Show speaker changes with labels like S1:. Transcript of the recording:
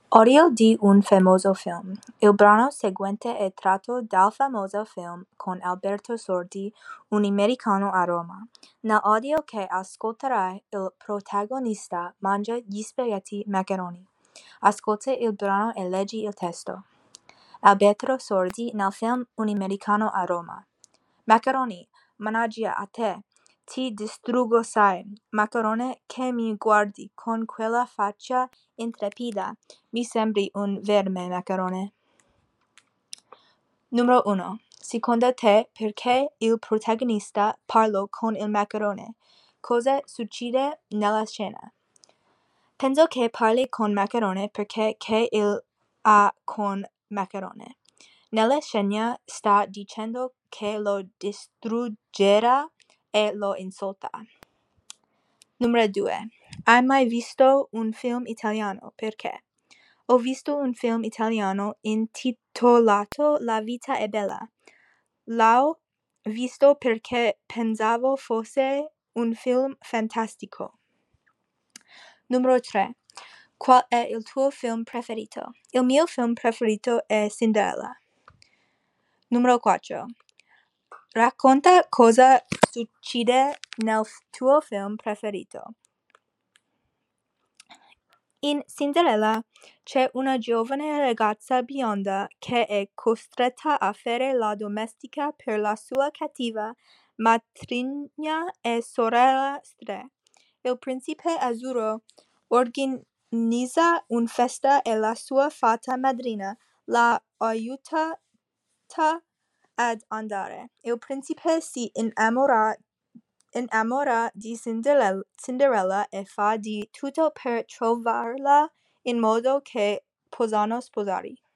S1: Audio di un famoso film. Il brano seguente è tratto dal famoso film con Alberto Sordi, Un americano a Roma. Nell'audio che ascolterai, il protagonista mangia gli spaghetti macaroni. Ascolta il brano e leggi il testo. Alberto Sordi nel film Un americano a Roma. Macaroni, mannaggia a te, ti distruggo sai, macarone che mi guardi con quella faccia intrepida, mi sembri un verme macarone. Numero 1. Secondo te perché il protagonista parla con il macarone? Cosa succede nella scena? Penso che parli con macarone perché che il ha con macarone. Nella scena sta dicendo che lo distruggerà e lo insulta. Numero 2. Hai mai visto un film italiano? Perché? Ho visto un film italiano intitolato La vita è bella. L'ho visto perché pensavo fosse un film fantastico. Numero 3. Qual è il tuo film preferito? Il mio film preferito è Cinderella. Numero 4. Racconta cosa succede nel tuo film preferito. In Cinderella c'è una giovane ragazza bionda che è costretta a fare la domestica per la sua cattiva matrigna e sorella Stre. Il principe azzurro organizza una festa e la sua fata madrina la aiuta ad andare. Il principe si innamora di Cinderella e fa di tutto per trovarla in modo che possano sposare.